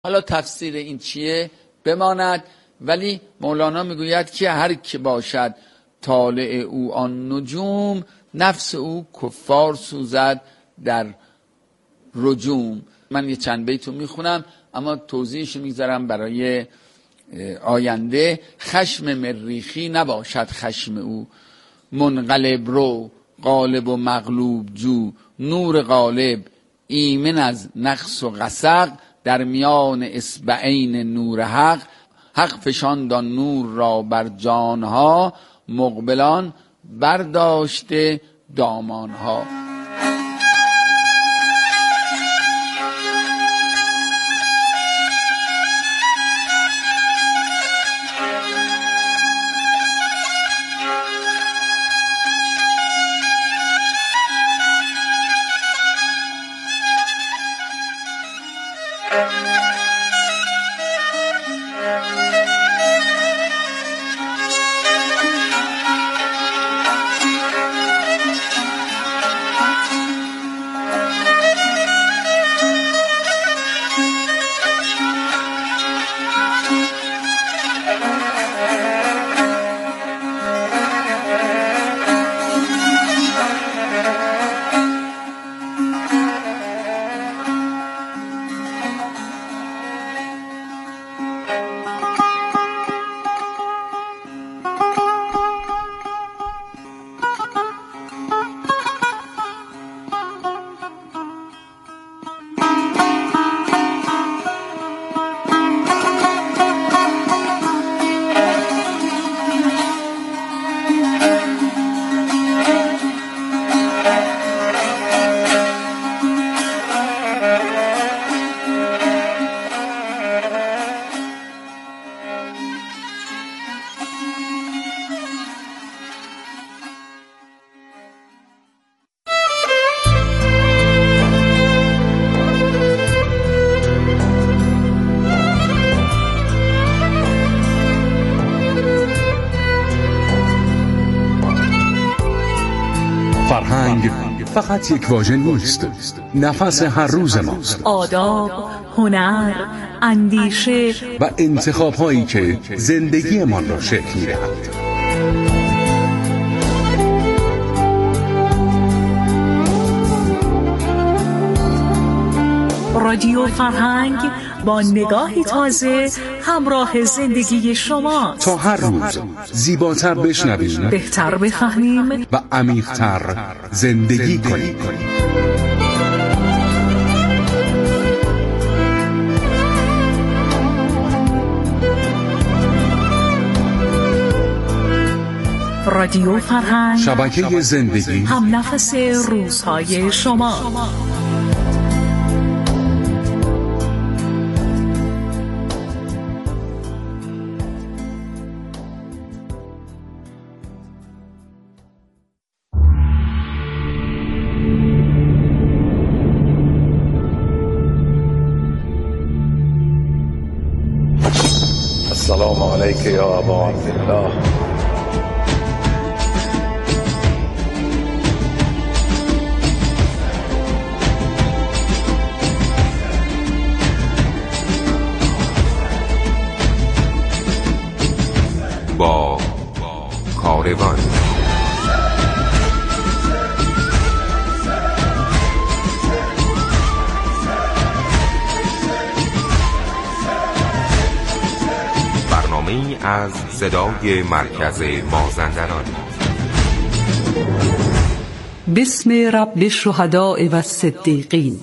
حالا تفسیر این چیه بماند، ولی مولانا میگوید که هر که باشد طالع او آن نجوم، نفس او کفار سوزد در رجوم. من یه چند بیتو میخونم اما توضیحش میذارم برای آینده. خشم مریخی نباشد خشم او، منقلب رو غالب و مغلوب جو، نور غالب ایمن از نقص و غسق، در میان اصبعین نور حق، حق فشاند آن نور را بر جانها، مقبلان برداشته دامانها. فرهنگ فقط یک واژه نیست، نفس هر روز ماست. آداب، هنر، اندیشه و انتخاب‌هایی که زندگیمان را شکل می‌دهند. رادیو فرهنگ با نگاهی تازه همراه زندگی شما، تا هر روز زیباتر بشنویم، بهتر بفهمیم و عمیق‌تر زندگی کنیم. رادیو فرهنگ، شبکه زندگی، هم نفس روزهای شما. السلام علیک یا ابا عبدالله. با کاروان برنامه‌ای از صدای مرکز مازندران. بسم رب الشهداء و الصدیقین.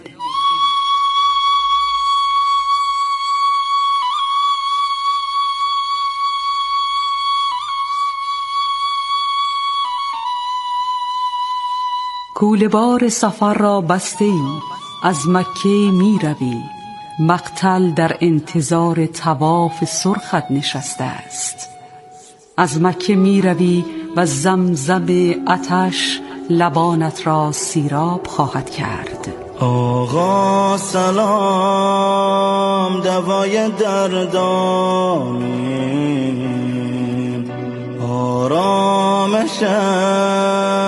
کوله بار سفر را بسته ای، از مکه می روی، مقتل در انتظار طواف سرخت نشسته است. از مکه می روی و زمزم آتش لبانت را سیراب خواهد کرد. آقا سلام، دوای دردانی، آرامش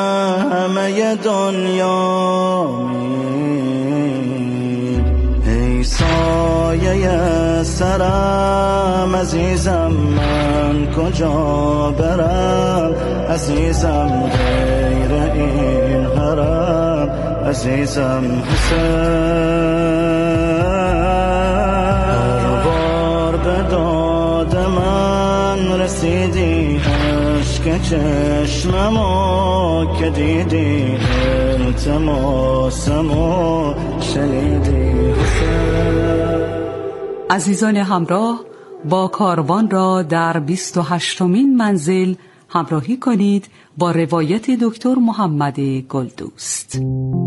همه دنیا، ای ای سایه سرم، عزیزم من کجا برم، عزیزم غیر این حرم، عزیزم حسین. هر بار به داد من رسیدی، عشق چشممو که دیدی، التماسمو شنیدی حسین. عزیزان همراه، با کاروان را در 28مین منزل همراهی کنید با روایت دکتر محمد گلدوست.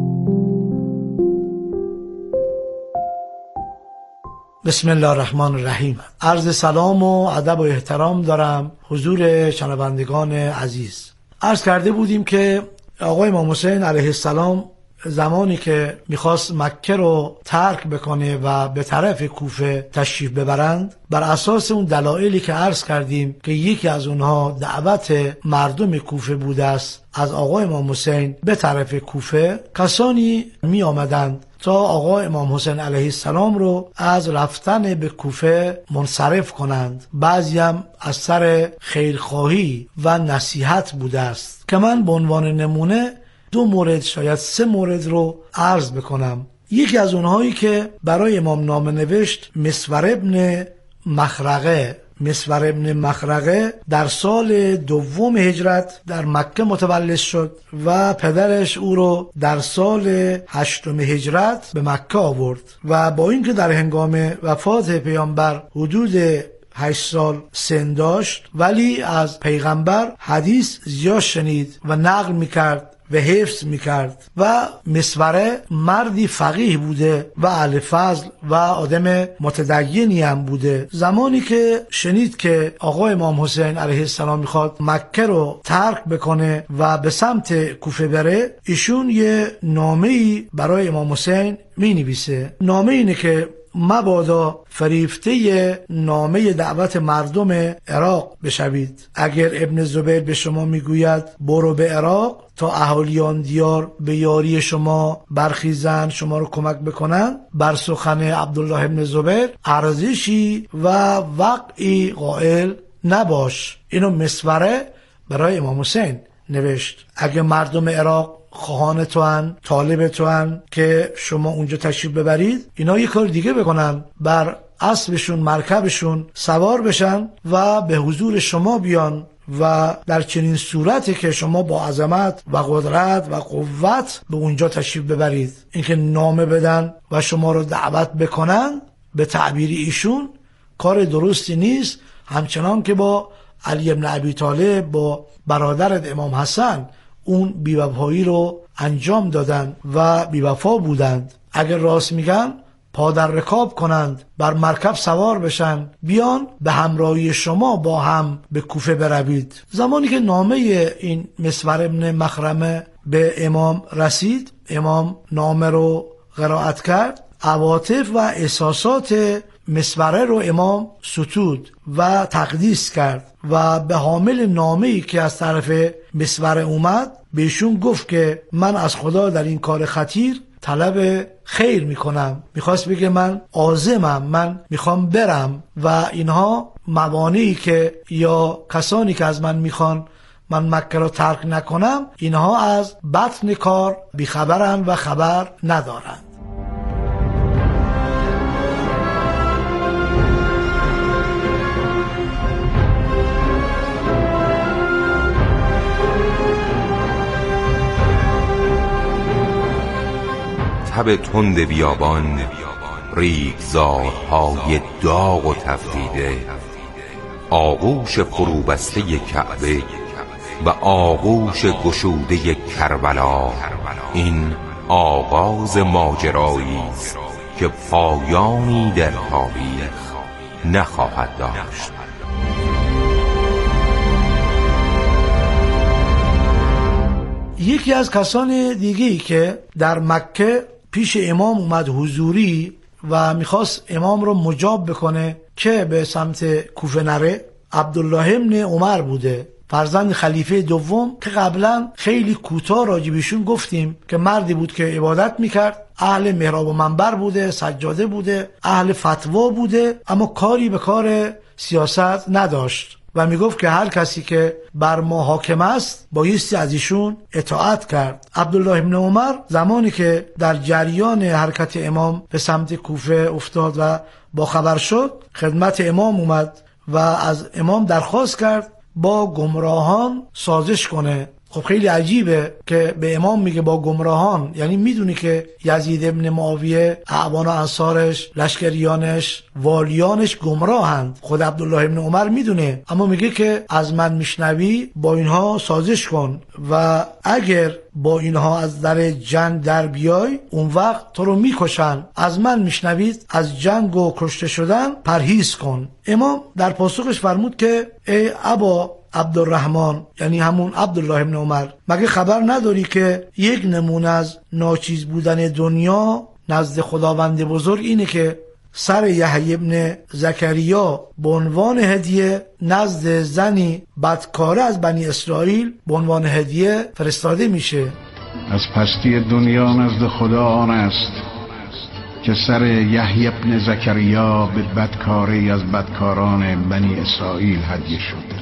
بسم الله الرحمن الرحیم. عرض سلام و ادب و احترام دارم حضور شنوندگان عزیز. عرض کرده بودیم که آقای امام حسین علیه السلام زمانی که میخواست مکه رو ترک بکنه و به طرف کوفه تشریف ببرند، بر اساس اون دلایلی که عرض کردیم که یکی از اونها دعوت مردم کوفه بوده است از آقای امام حسین به طرف کوفه، کسانی می آمدند تا آقای امام حسین علیه السلام رو از رفتن به کوفه منصرف کنند. بعضی هم از سر خیرخواهی و نصیحت بوده است که من به عنوان نمونه 2 مورد شاید 3 مورد رو عرض بکنم. یکی از اونهایی که برای امام نامه نوشت مسور ابن مخرقه. مسور ابن مخرقه در سال 2 هجرت در مکه متولد شد و پدرش او رو در سال 8 هجرت به مکه آورد و با اینکه در هنگام وفات پیامبر حدود 8 سال سن داشت، ولی از پیغمبر حدیث زیاد شنید و نقل میکرد و حفظ میکرد و مسوره مردی فقیه بوده و اهل فضل و آدم متدینی هم بوده. زمانی که شنید که آقای امام حسین علیه السلام میخواد مکه رو ترک بکنه و به سمت کوفه بره، ایشون یه نامه‌ای برای امام حسین مینویسه. نامه اینه که مبادا فریفته نامه دعوت مردم عراق بشوید. اگر ابن زبیر به شما میگوید برو به عراق تا اهالیان دیار به یاری شما برخیزن، شما رو کمک بکنن، بر سخن عبدالله ابن زبیر ارزشی و وقعی قائل نباش. اینو مسوره برای امام حسین نوشت. اگه مردم عراق خواهان تو هن، طالب تو هن که شما اونجا تشریف ببرید، اینا یه کار دیگه بکنن، بر اسبشون مرکبشون سوار بشن و به حضور شما بیان و در چنین صورتی که شما با عظمت و قدرت و قوت به اونجا تشریف ببرید. اینکه نامه بدن و شما رو دعوت بکنن، به تعبیر ایشون کار درستی نیست. همچنان که با علی ابن ابی طالب، با برادر امام حسن اون بی‌وفایی رو انجام دادن و بی‌وفا بودند. اگر راست میگن پا در رکاب کنند، بر مرکب سوار بشن، بیان به همراهی شما با هم به کوفه بروید. زمانی که نامه این مسور ابن مخرمه به امام رسید، امام نامه رو قرائت کرد، عواطف و احساسات مسوره رو امام ستود و تقدیس کرد و به حامل نامه‌ای که از طرف مسوره اومد بهشون گفت که من از خدا در این کار خطیر طلب خیر میکنم. میخواست بگه من عازمم، من میخوام برم و اینها موانعی که یا کسانی که از من میخوان من مکه را ترک نکنم، اینها از بطن کار بیخبرن و خبر ندارن. تب تند بیابان، ریگزارهای داغ و تفدیده، آغوش فروبسته کعبه و آغوش گشوده کربلا، این آغاز ماجرایی است که پایانی در تاریخ نخواهد داشت. یکی از کسان دیگه‌ای که در مکه پیش امام اومد حضوری و میخواست امام رو مجاب بکنه که به سمت کوفه نره، عبدالله ابن عمر بوده. فرزند خلیفه دوم که قبلا خیلی کوتاه راجبشون گفتیم که مردی بود که عبادت میکرد، اهل محراب و منبر بوده، سجاده بوده، اهل فتوا بوده، اما کاری به کار سیاست نداشت و میگفت که هر کسی که بر ما حاکم است بایستی از ایشون اطاعت کرد. عبدالله ابن عمر زمانی که در جریان حرکت امام به سمت کوفه افتاد و با خبر شد، خدمت امام اومد و از امام درخواست کرد با گمراهان سازش کنه. خب خیلی عجیبه که به امام میگه با گمراهان، یعنی میدونی که یزید ابن معاویه، اعوان و انصارش، لشکریانش، والیانش گمراهند. خود عبدالله ابن عمر میدونه، اما میگه که از من میشنوی با اینها سازش کن و اگر با اینها از در جنگ در بیای اون وقت تو رو میکشن. از من میشنوید از جنگ و کشته شدن پرهیز کن. امام در پاسخش فرمود که ای ابا عبدالرحمن، یعنی همون عبدالله ابن عمر، مگه خبر نداری که یک نمونه از ناچیز بودن دنیا نزد خداوند بزرگ اینه که سر یحیی ابن زکریا به عنوان هدیه نزد زنی بدکاره از بنی اسرائیل به عنوان هدیه فرستاده میشه. از پستی دنیا نزد خدا آن است که سر یحیی ابن زکریا به بدکاری از بدکاران بنی اسرائیل هدیه شد.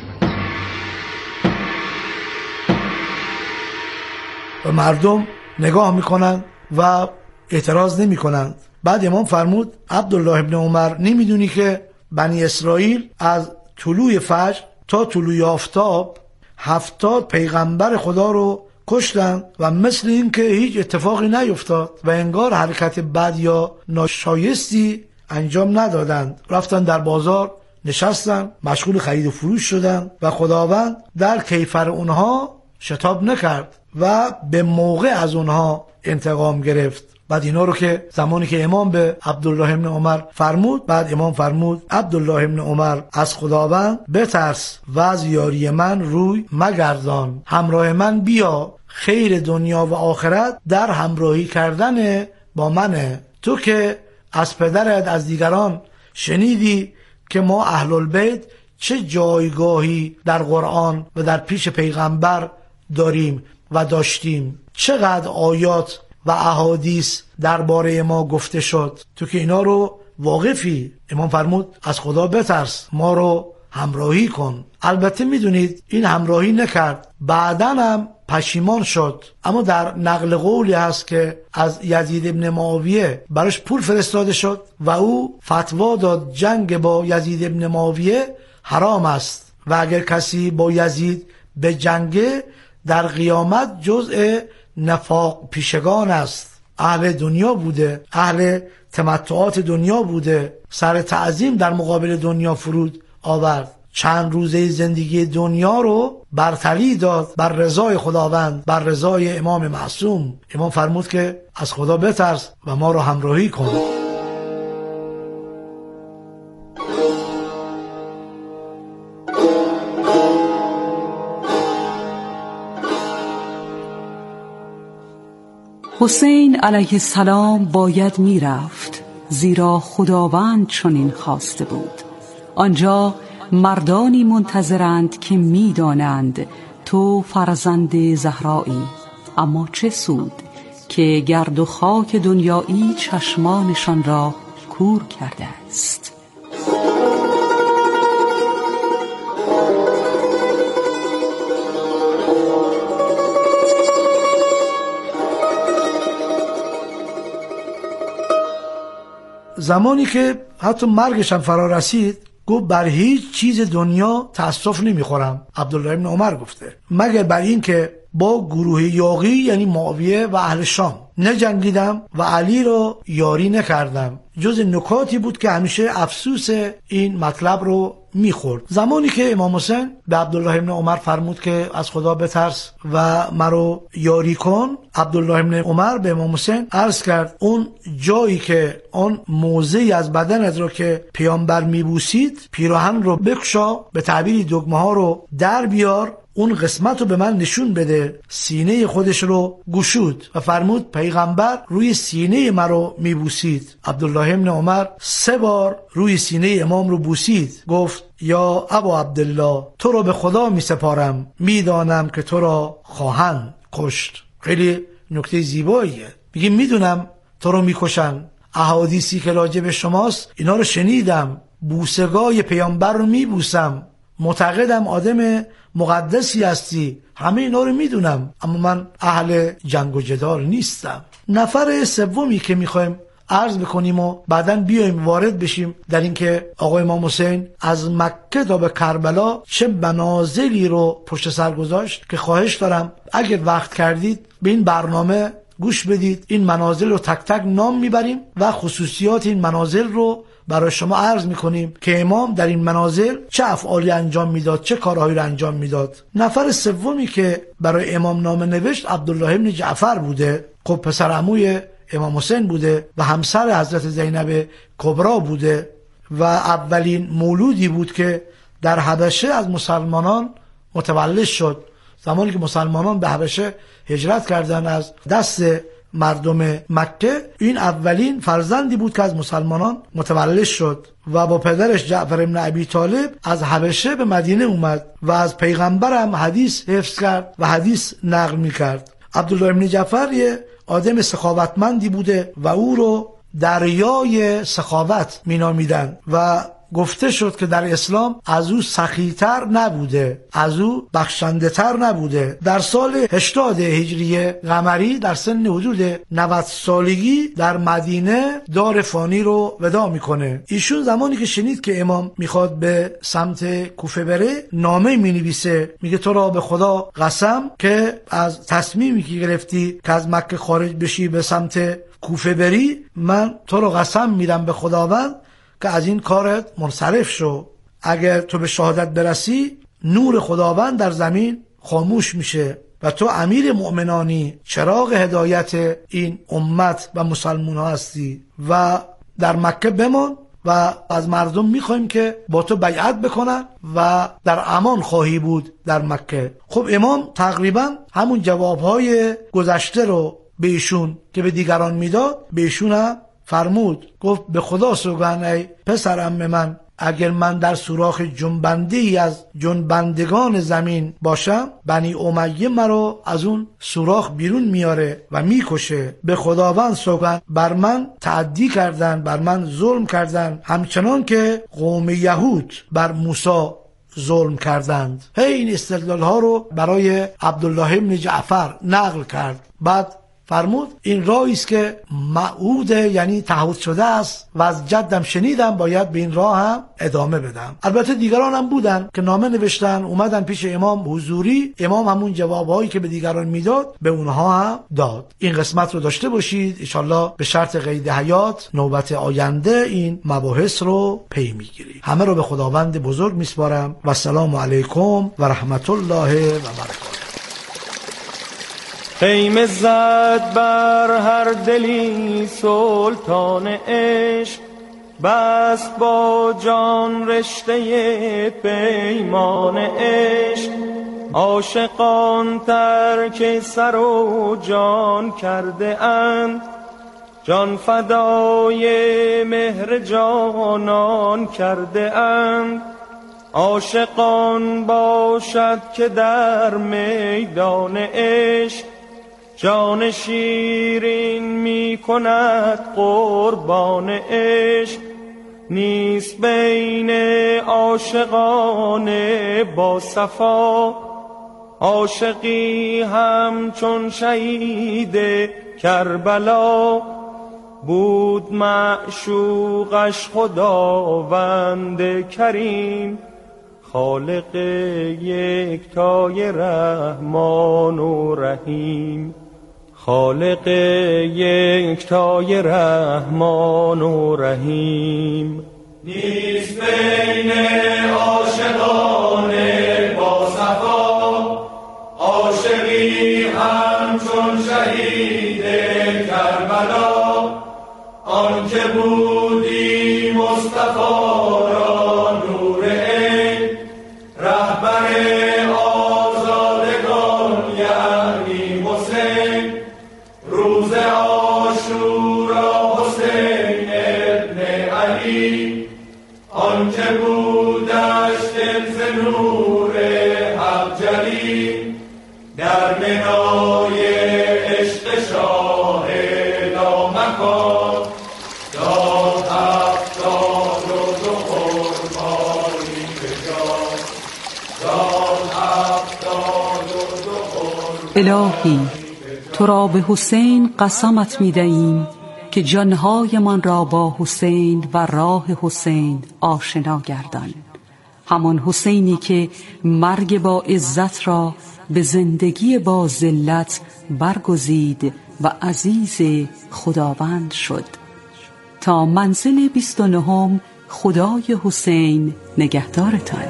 و مردم نگاه میکنند و اعتراض نمیکنند. بعد امام فرمود عبدالله ابن عمر، نمیدونی که بنی اسرائیل از طلوع فجر تا طلوع آفتاب 70 پیغمبر خدا رو کشتن و مثل این که هیچ اتفاقی نیفتاد و انگار حرکت بد یا ناشایستی انجام ندادند. رفتن در بازار نشستن، مشغول خرید و فروش شدن و خداوند در کیفر اونها شتاب نکرد و به موقع از اونها انتقام گرفت. بعد اینا رو که زمانی که امام به عبدالله ابن عمر فرمود، بعد امام فرمود عبدالله ابن عمر از خداوند بترس و از یاری من روی مگردان، همراه من بیا، خیر دنیا و آخرت در همراهی کردن با منه. تو که از پدرت از دیگران شنیدی که ما اهل البیت چه جایگاهی در قرآن و در پیش پیغمبر داریم و داشتیم، چقدر آیات و احادیث درباره ما گفته شد، تو که اینا رو واقفی. امام فرمود از خدا بترس، ما رو همراهی کن. البته میدونید این همراهی نکرد، بعداً هم پشیمان شد. اما در نقل قولی هست که از یزید ابن معاویه براش پول فرستاده شد و او فتوا داد جنگ با یزید ابن معاویه حرام است و اگر کسی با یزید به جنگ در قیامت جزء نفاق پیشگان است. اهل دنیا بوده، اهل تمتعات دنیا بوده، سر تعظیم در مقابل دنیا فرود آورد، چند روزه زندگی دنیا رو برتری داد بر رضای خداوند، بر رضای امام معصوم. امام فرمود که از خدا بترس و ما رو همراهی کن. حسین علیه السلام باید می رفت، زیرا خداوند چنین خواسته بود. آنجا مردانی منتظرند که می دانند تو فرزند زهرایی، اما چه سود که گرد و خاک دنیایی چشمانشان را کور کرده است. زمانی که حتی مرگش هم فرا رسید گفت بر هیچ چیز دنیا تأسف نمیخورم. عبدالله ابن عمر گفته مگر بر این که با گروه یاغی یعنی معاویه و اهل شام نجنگیدم و علی را یاری نکردم. جز نکاتی بود که همیشه افسوس این مطلب رو میخورد. زمانی که امام حسین به عبدالله ابن عمر فرمود که از خدا بترس و مرا یاری کن، عبدالله ابن عمر به امام حسین عرض کرد اون جایی که اون موضعی از بدنت رو که پیامبر میبوسید پیراهن رو بکشا، به تعبیری دگمه ها رو در بیار اون قسمت رو به من نشون بده. سینه خودش رو گشود و فرمود پیغمبر روی سینه من رو میبوسید. عبدالله ابن عمر 3 بار روی سینه امام رو بوسید. گفت یا ابا عبدالله، تو رو به خدا می سپارم، میدانم که تو را خواهند کشت. خیلی نکته زیباییه. میگه میدونم تو رو میکشن، احادیثی که راجع به شماست اینا رو شنیدم، بوسگاه پیامبر رو میبوسم، معتقدم آدم مقدسی هستی، همه اینا رو میدونم، اما من اهل جنگ و جدال نیستم. نفر سومی که میخوایم عرض بکنیم و بعداً بیایم وارد بشیم در این که آقای امام حسین از مکه تا به کربلا چه منازلی رو پشت سر گذاشت، که خواهش دارم اگر وقت کردید به این برنامه گوش بدید. این منازل رو تک تک نام میبریم و خصوصیات این منازل رو برای شما عرض میکنیم که امام در این منازل چه افعالی انجام میداد، چه کارهایی رو انجام میداد. نفر سومی که برای امام نامه نوشت عبدالله ابن جعفر بوده. خب پسر عموی امام حسین بوده و همسر حضرت زینب کبرا بوده و اولین مولودی بود که در حبشه از مسلمانان متولد شد. زمانی که مسلمانان به حبشه هجرت کردن از دست مردم مکه، این اولین فرزندی بود که از مسلمانان متولد شد و با پدرش جعفر ابن ابی طالب از حبشه به مدینه اومد و از پیغمبر هم حدیث حفظ کرد و حدیث نقل می کرد. عبدالله ابن جعفر یه آدم سخاوتمندی بوده و او رو دریای سخاوت می نامیدن و گفته شد که در اسلام از او سخی‌تر نبوده، از او بخشنده تر نبوده. در سال 80 هجری قمری در سن حدود 90 سالگی در مدینه دار فانی رو وداع میکنه. ایشون زمانی که شنید که امام میخواد به سمت کوفه بره، نامه مینویسه، میگه تو را به خدا قسم که از تصمیمی که گرفتی که از مکه خارج بشی به سمت کوفه بری، من تو را قسم میدم به خداوند که از این کارت منصرف شو. اگر تو به شهادت برسی، نور خداوند در زمین خاموش میشه و تو امیر مؤمنانی، چراغ هدایت این امت و مسلمان ها هستی و در مکه بمان و از مردم میخوایم که با تو بیعت بکنن و در امان خواهی بود در مکه. خب امام تقریبا همون جوابهای گذشته رو به ایشون که به دیگران میداد به ایشون هم فرمود. گفت به خدا سوگند ای پسر عم من، اگر من در سوراخ جنبنده‌ای از جنبندگان زمین باشم، بنی امیه مرا از اون سوراخ بیرون میاره و میکشه. به خداوند سوگند بر من تعدی کردن، بر من ظلم کردن، همچنان که قوم یهود بر موسی ظلم کردند. این استدلال ها رو برای عبدالله ابن جعفر نقل کرد. بعد فرمود این راهی است که موعوده، یعنی تعهد شده است و از جدم شنیدم، باید به این راه هم ادامه بدم. البته دیگران هم بودن که نامه نوشتن، اومدن پیش امام حضوری، امام همون جوابهایی که به دیگران میداد به اونها هم داد. این قسمت رو داشته باشید، انشالله به شرط قید حیات نوبت آینده این مباحث رو پی میگیریم. همه رو به خداوند بزرگ میسپارم و السلام علیکم و رحمت الله و برکاته. خیمه زد بر هر دلی سلطان عشق، بست با جان رشته پیمان عشق. عاشقان ترک سر و جان کرده اند، جان فدای مهر جانان کرده اند. عاشقان باشد که در میدان عشق، جان شیرین می کند قربان عشق. نیست بین عاشقان با صفا، عاشقی همچون شهید کربلا. بود معشوقش خداوند کریم، خالق یکتای رحمان و رحیم. خالق یکتای رحمان و رحیم. نیست بین عاشقان با صفا، عاشقی همچون شهید کربلا. آن که بودی مصطفی را نور عین، رهبر آزادگان چون که بودش دل ز نور حق جلی در منای عشق شاه لامکان داد 72 قربانی به جان داد 72 قربانی. الهی تو را به حسین قسمت می دهیم که جانهایمان را با حسین و راه حسین آشنا گردان، همان حسینی که مرگ با عزت را به زندگی با ذلت برگزید و عزیز خداوند شد. تا منزل 29 خدای حسین نگهدارتان.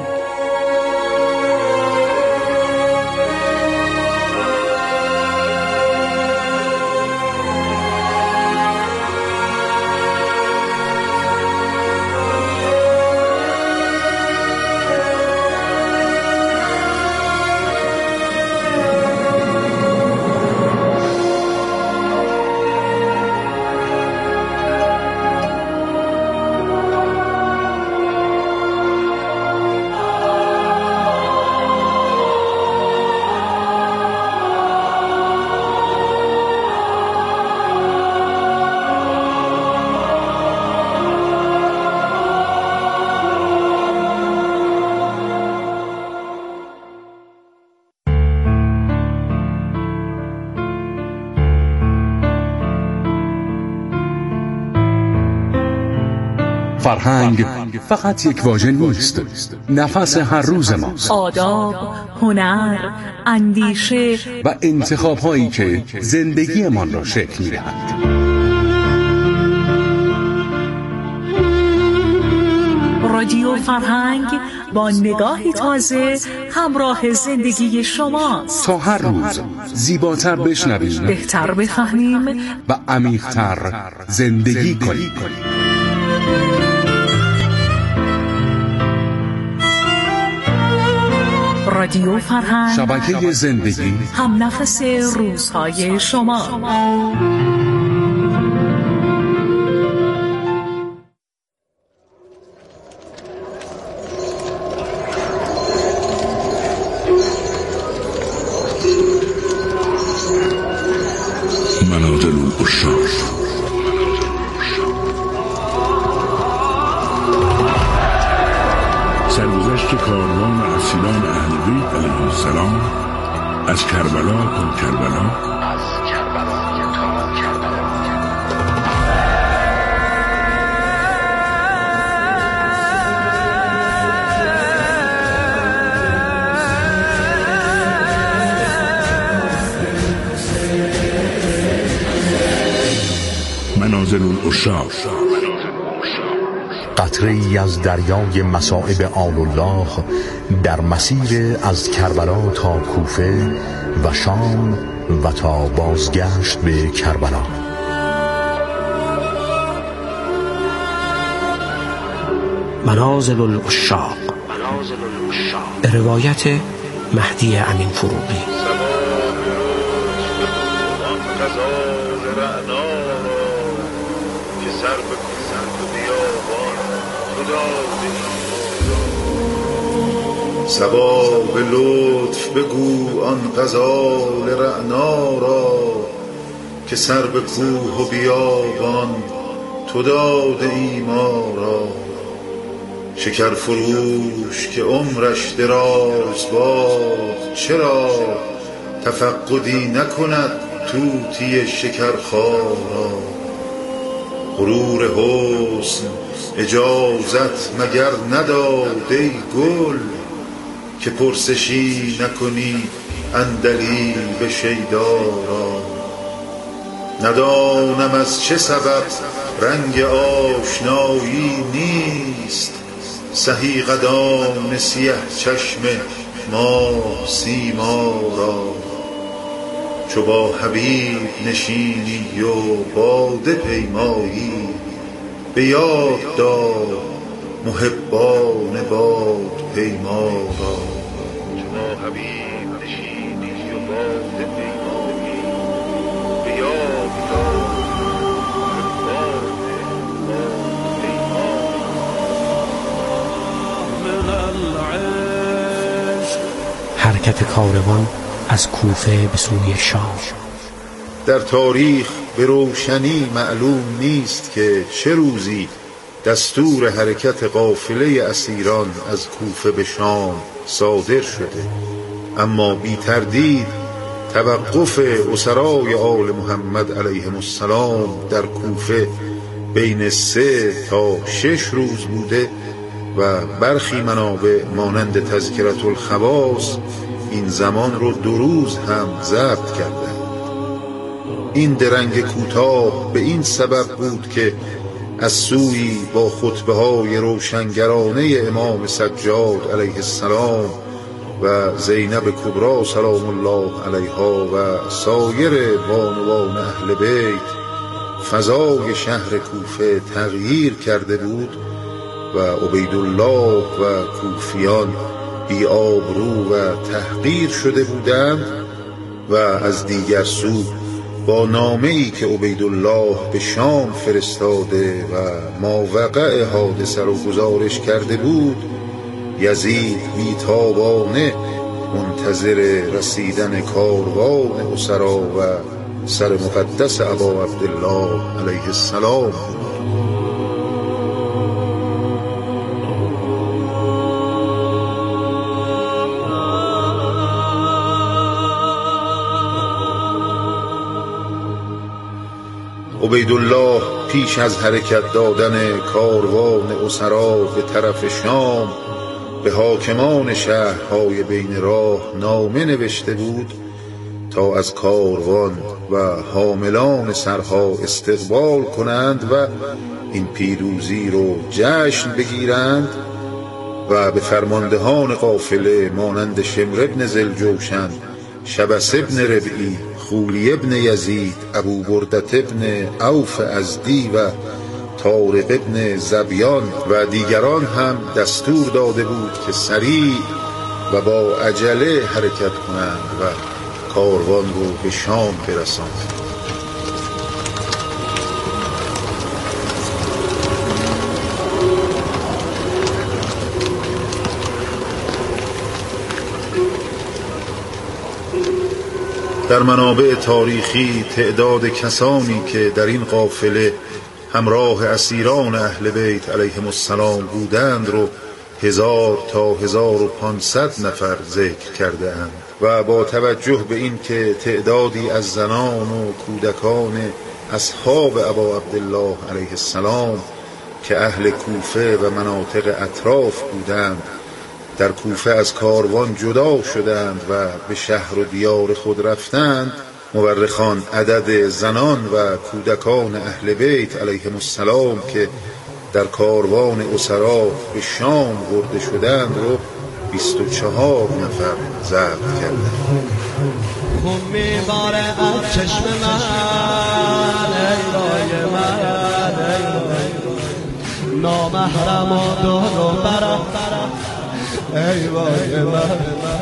فرهنگ فقط یک واژه نیست، نفس هر روز ماست. آداب، هنر، اندیشه و انتخاب‌هایی که زندگیمان را شکل می‌دهند. رادیو فرهنگ با نگاهی تازه همراه زندگی شماست. تا هر روز زیباتر بشنویم، بهتر بفهمیم و عمیق‌تر زندگی کنیم. رادیو فرهنگ، شبکه زندگی، هم نفس روزهای شما. منازل العشاق. سرگذشت کاروان اسیران اهل بیت علیهم السلام از کربلا تا کربلا، منازل العشاق. قطره‌ای از دریای مصائب آل الله در مسیر از کربلا تا کوفه و شام و تا بازگشت به کربلا. منازل العشاق به روایت مهدی امین فروغی. صبا به لطف بگو آن غزال رعنا را که سر به کوه و بیابان تو داده ای ما را. شکر فروش که عمرش دراز باد چرا تفقدی نکند طوطی شکرخوارا. غرور حسن اجازت مگر نداد ای گل که پرسشی نکنی عندلیب شیدارا. ندانم از چه سبب رنگ آشنایی نیست سهی قدان سیه چشم ماه سیما را. چو با حبیب نشینی و باده پیمایی به یاد دار محبان باد پیما را. چو با حبیب نشینی و باده پیمایی به یاد دار محبان باد پیما. حرکت کاروان از کوفه به سوی شام. در تاریخ به روشنی معلوم نیست که چه روزی دستور حرکت قافله اسیران از کوفه به شام صادر شده، اما بی تردید توقف اسرای آل محمد علیهم السلام در کوفه بین 3 تا 6 روز بوده و برخی منابع مانند تذکرة الخواص این زمان رو 2 روز هم ضبط کردند. این درنگ کوتاه به این سبب بود که از سوی با خطبه های روشنگرانه امام سجاد علیه السلام و زینب کبری سلام الله علیها و سایر بانوان اهل بیت فضای شهر کوفه تغییر کرده بود و عبیدالله و کوفیان بی آبرو و تحقیر شده بودند و از دیگر سو با نامه‌ای که عبیدالله به شام فرستاده و ماوقع حادثه رو گزارش کرده بود، یزید بیتابانه منتظر رسیدن کاروان اسرا و سر مقدس ابا عبدالله علیه السلام بود. عبیدالله پیش از حرکت دادن کاروان اسرا به طرف شام به حاکمان شهرهای بین راه نامه نوشته بود تا از کاروان و حاملان سرها استقبال کنند و این پیروزی رو جشن بگیرند و به فرماندهان قافله مانند شمر ابن ذوالجوشن، شبس ابن ربعی، خولی ابن یزید، ابو بردت ابن عوف ازدی و طارق ابن زبیان و دیگران هم دستور داده بود که سریع و با عجله حرکت کنند و کاروان رو به شام برسانند. در منابع تاریخی تعداد کسانی که در این قافله همراه اسیران اهل بیت علیهم السلام بودند رو 1000 تا 1500 نفر ذکر کرده اند و با توجه به این که تعدادی از زنان و کودکان اصحاب ابا عبدالله علیه السلام که اهل کوفه و مناطق اطراف بودند در کوفه از کاروان جدا شدند و به شهر و دیار خود رفتند، مورخان عدد زنان و کودکان اهل بیت علیهم السلام که در کاروان اسرا به شام برده شدند رو 24 نفر ضبط کردند. خون میباره از چشم من ای وای من، نامحرم و دور و برم ای وای من،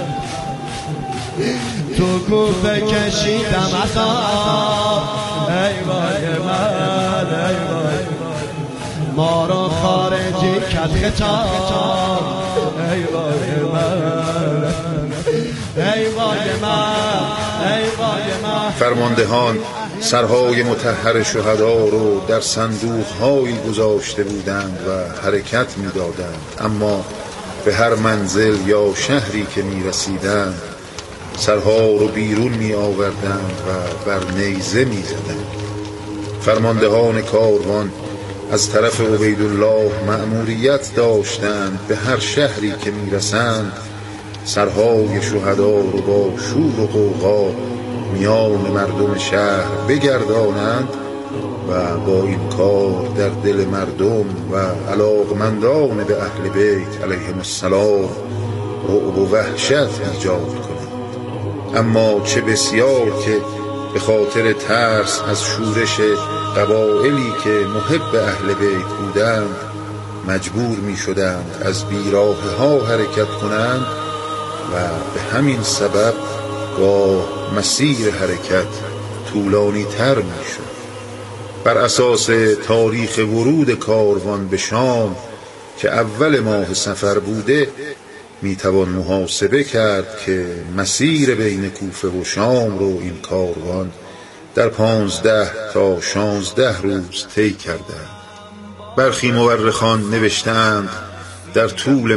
تو کوفه کشیدم عذاب ای وای من، ای وای ما رو خارجی کرد خطاب ای وای من، ای وای من، ای وای من. فرماندهان سرهای مطهر شهدا رو در صندوق‌هایی گذاشته بودند و حرکت می‌دادند، اما به هر منزل یا شهری که می‌رسیدند سرها رو بیرون می‌آوردند و بر نیزه می‌زدند. فرماندهان کاروان از طرف عبیدالله مأموریت داشتند به هر شهری که می‌رسند سرهای شهدا رو با شور و غوغا میان مردم شهر بگردانند و با این کار در دل مردم و علاقمندان به اهل بیت علیهم السلام رعب و وحشت ایجاد کنند. اما چه بسیار که به خاطر ترس از شورش قبایلی که محب اهل بیت بودند مجبور می شدند از بیراه ها حرکت کنند و به همین سبب گاه مسیر حرکت طولانی تر می شد. بر اساس تاریخ ورود کاروان به شام که اول ماه صفر بوده میتوان محاسبه کرد که مسیر بین کوفه و شام رو این کاروان در 15 تا 16 روز طی کرده. برخی مورخان نوشتند در طول